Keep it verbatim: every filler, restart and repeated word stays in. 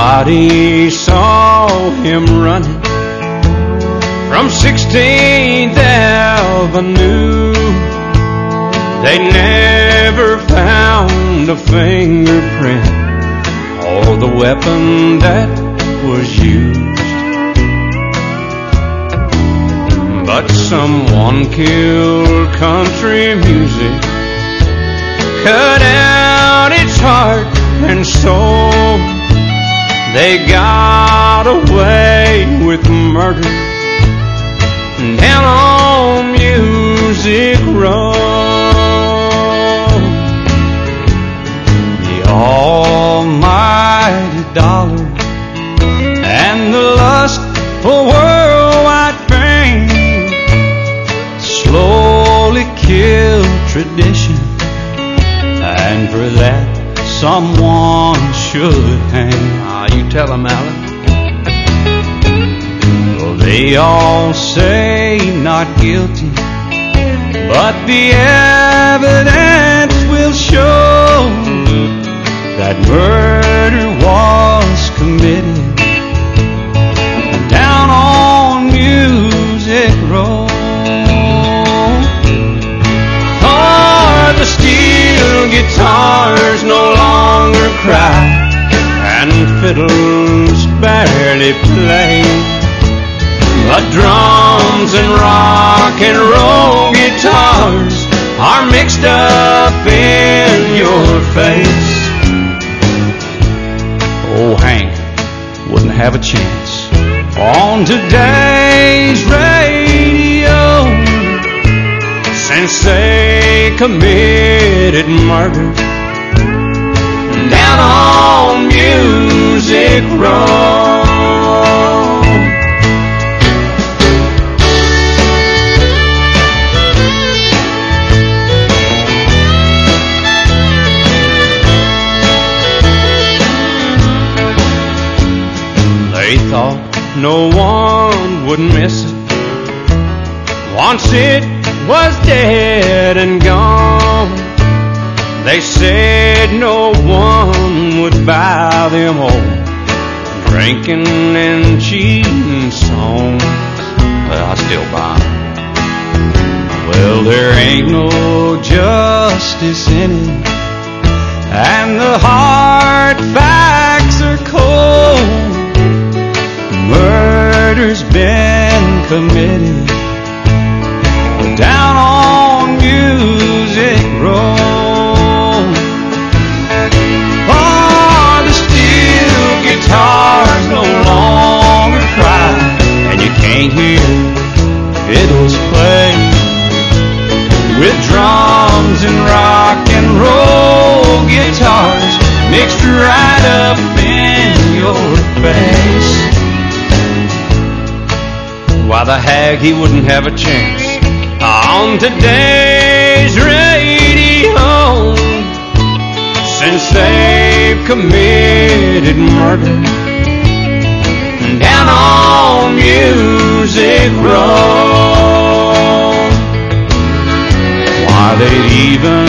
Somebody saw him running from sixteenth Avenue. They never found a fingerprint or the weapon that was used, but someone killed country music, cut out its heart and soul. They got away with murder down on Music Row. The almighty dollar and the lust for worldwide fame slowly killed tradition, and for that someone should hang. Ah, you tell them, Alan. Well, they all say not guilty, but the evidence will show that murder was committed down on Music Row. For the steel guitars no longer cry, and fiddles barely play, but drums and rock and roll guitars are mixed up in your face. Oh, Hank wouldn't have a chance on today's radio, since they committed murder down on Music Row. They thought no one would miss it once it was dead and gone. They said no one would buy them old drinking and cheating songs. Well, I still buy them. Well, there ain't no justice in it, and the hard facts are cold. Murder's been committed down on Music Row. For the steel guitars no longer cry, and you can't hear fiddles play, with drums and rock and roll guitars mixed right up in your face. Why, the hag, he wouldn't have a chance on today's radio, since they've committed murder down on Music Row. Why, they'd even